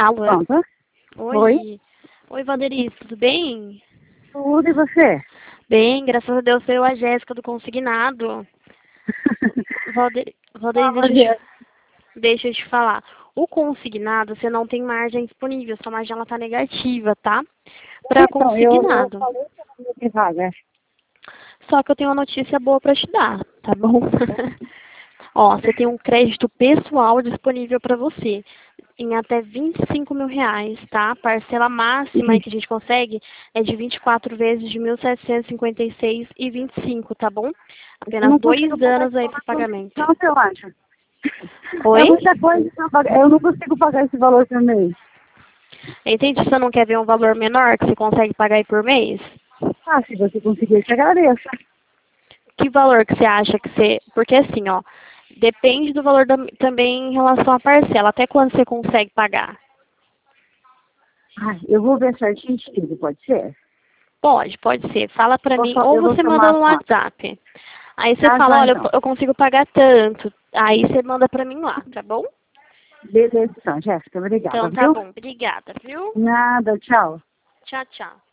Alô? Pronto. Oi. Oi. Oi, Valderice, tudo bem? Tudo, e você? Bem, graças a Deus, sou eu, a Jéssica do Consignado. Valderice, Fala, Gê. deixa eu te falar. O consignado, você não tem margem disponível, sua margem ela tá negativa, tá? Para Então, eu consignado. falei que eu não ia ter vaga. Só que eu tenho uma notícia boa para te dar, tá bom? Ó, você tem um crédito pessoal disponível para você em até R$ 25.000, tá? Parcela máxima aí E que a gente consegue é de 24 vezes de 1.756,25, tá bom? eu Apenas não consigo 2 pagar anos esse aí para valor por mês, pagamento. não, eu acho. É Oi? muita coisa pra pagar. Eu não consigo pagar esse valor por mês. Entendi, você não quer ver um valor menor que você consegue pagar aí por mês? Ah, se você conseguir, eu te agradeço. Que valor que você acha que você... Porque assim, ó, depende do valor também em relação à parcela. Até quando você consegue pagar? Ai, eu vou ver certinho e te ligo, pode ser? Pode ser. Fala pra mim, ou Eu vou você somar manda as no contas. WhatsApp. Aí você Tá, fala, já olha, então. eu consigo pagar tanto. Aí você manda pra mim lá, tá bom? Beleza, então, Jéssica, obrigada, Então tá viu? bom. Obrigada, viu? Nada, tchau. Tchau, tchau.